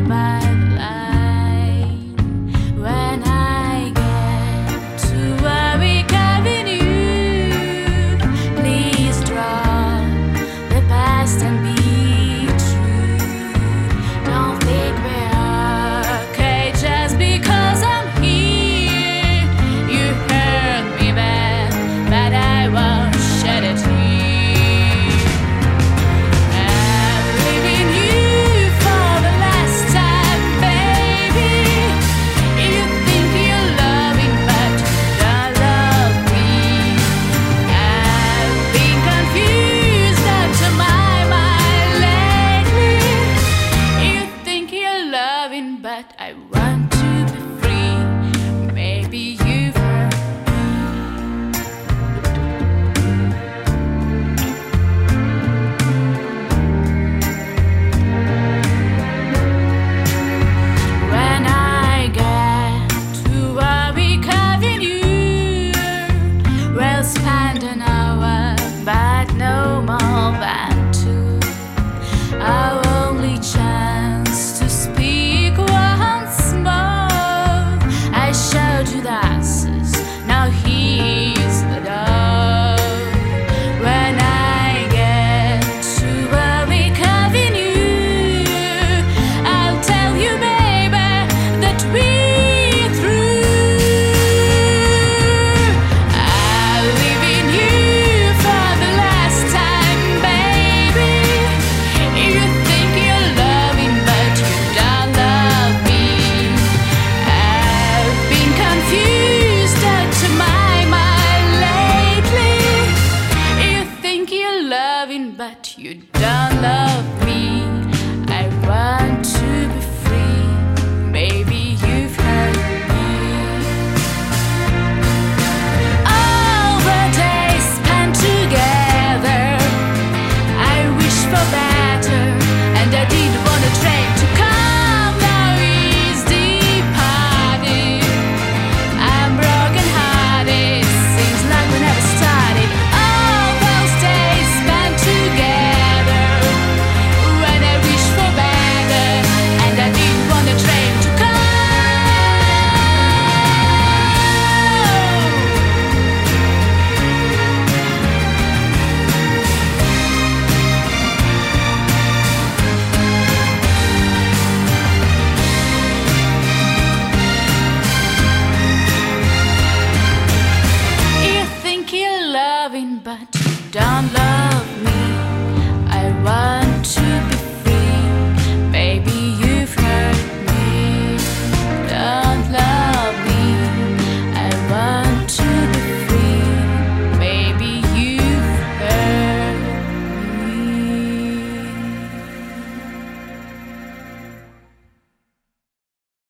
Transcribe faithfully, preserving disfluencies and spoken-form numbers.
by the line. When I get to Warwick Avenue, please drop the past and be true. Don't think we're okay just because I'm here. You hurt me bad, but I won't shed a tear. But I want to be free. Maybe you've heard me. When I get to Warwick Avenue, we'll spend an hour, but no more than two. Our only chance to speak. Now he's the dove. When I get to Warwick Avenue, I'll tell you, baby, that we're through. I'll live in you for the last time, baby. You think you're loving, but you don't love me. I've been confused to my mind lately. You think you're loving, but you don't love me. I want to be free. Maybe you've heard me. All the days spent together, I wish for better, and I didn't want a train to come. Now he's departed. I'm broken hearted. Seems like we never started. All those days spent together, when I wish for better, and I didn't want a train to come. You think you're loving, but you don't love me. I want